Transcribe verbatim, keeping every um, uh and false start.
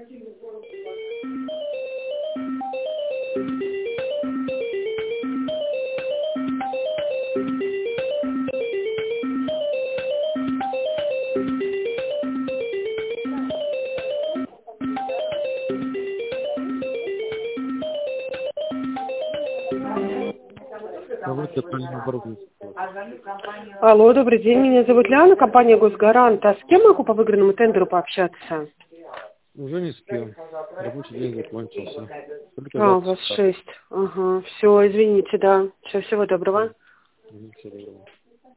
Алло, добрый день, меня зовут Ляна, компания Госгарант. А с кем могу по выигранному тендеру пообщаться? Уже не с кем. Рабочий день закончился. Только А, у завтра. вас шесть. Ага, все, извините, да. Все, всего доброго. Мгм, всего доброго.